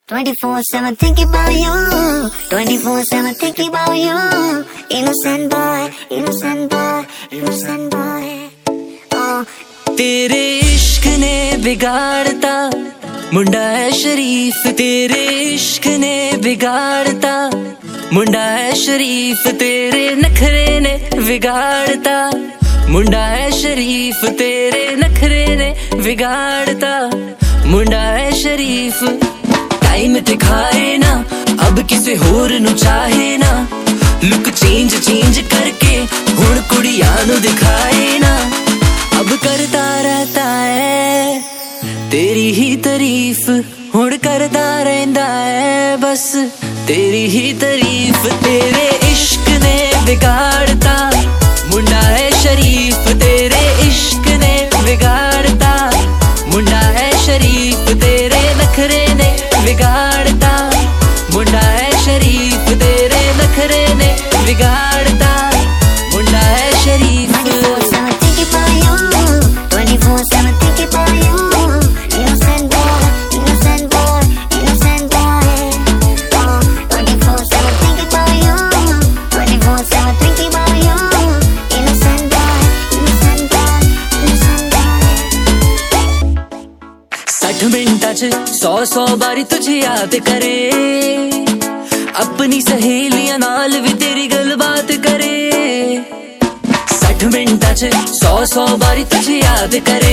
24/7 thinking about you, 24/7 thinking about you. Innocent boy, innocent boy, innocent boy. Oh. तेरे इश्क ने बिगाड़ता मुंडा है शरीफ, तेरे इश्क ने बिगाड़ता मुंडा है शरीफ, तेरे नखरे ने बिगाड़ता मुंडा है शरीफ, तेरे नखरे ने बिगाड़ता मुंडा है शरीफ। टाइम दिखाए ना अब किसे होर नु चाहे ना, लुक चेंज करके हुण कुड़ियां नु दिखाए ना। अब करता रहता है तेरी ही तारीफ, हुण करता रहंदा है बस तेरी ही तारीफ। तेरे इश्क ने बिगाड़ता मुंडा है शरीफ, तेरे इश्क ने बिगाड़ता मुंडा है शरीफ, तेरे नखरे ने बिगाड़ता मुंडा है शरीफ, तेरे नखरे ने बिगाड़ता मुंडा है शरीफ। 24/7 thinking about you, 24/7 thinking about you. Innocent boy, innocent boy, innocent boy. Oh, 24/7 thinking about you, 24/7 thinking about you. Innocent boy, innocent boy, innocent boy. 60 मिनटां च 100 बारी तुझे याद करे, अपनी सहेलियां नाल भी तेरी गलबात करे। 60 मिनटां च 100 बारी तुझे याद करे,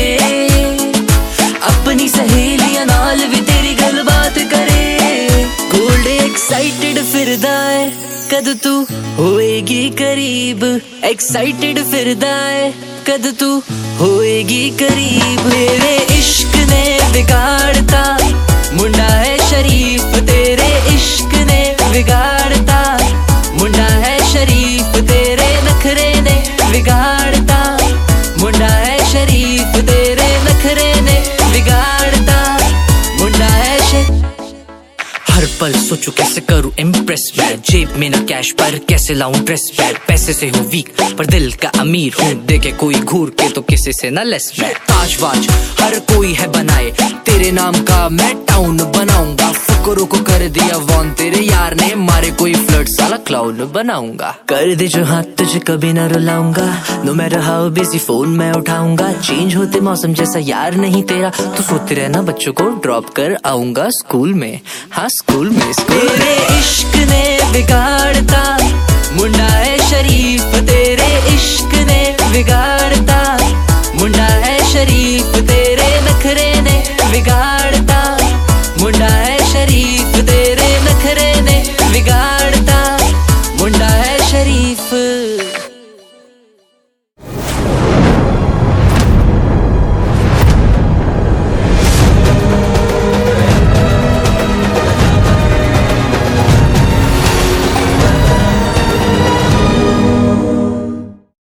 अपनी सहेलियां नाल भी तेरी गलबात करे। गोल्ड एक्साइटेड फिरदा है कद तू होएगी करीब, एक्साइटेड फिरदा है कद तू होएगी करीब। तेरे इश्क ने बिगाड़ता मुंडा है शरीफ, तेरे इश्क ने बिगाड़ता मुंडा है शरीफ, तेरे नखरे ने बिगाड़ता मुंडा है शरीफ, तेरे नखरे ने बिगाड़ता मुंडा है शरीफ। हर पल सोचूं कैसे करूं इम्प्रेस मैं, जेब में ना कैश पर कैसे लाऊं ड्रेस बैग। पैसे से हूँ वीक पर दिल का अमीर हूँ, देखे कोई घूर के तो किसी से ना लेस मैं। ताजवाज हर कोई है बनाए, तेरे नाम का मैं टाउन बनाऊंगा। फुकरों को कर दिया वॉन तेरे यार ने, मारे कोई फ्लर्ट साला क्लाउन बनाऊंगा। कर दे जो हाथ तुझे कभी ना रुलाऊंगा, no matter how busy phone मैं उठाऊंगा। चेंज होते मौसम जैसा यार नहीं तेरा, तू सोते रहना बच्चों को ड्रॉप कर आऊंगा स्कूल में, हाँ स्कूल में। तेरे इश्क ने बिगाड़ता मुंडा है शरीफ, तेरे इश्क ने बिगाड़ता मुंडा है शरीफ, तेरे नखरे ने बिगाड़ता मुंडा है शरीफ, तेरे नखरे ने बिगाड़ता मुंडा है शरीफ।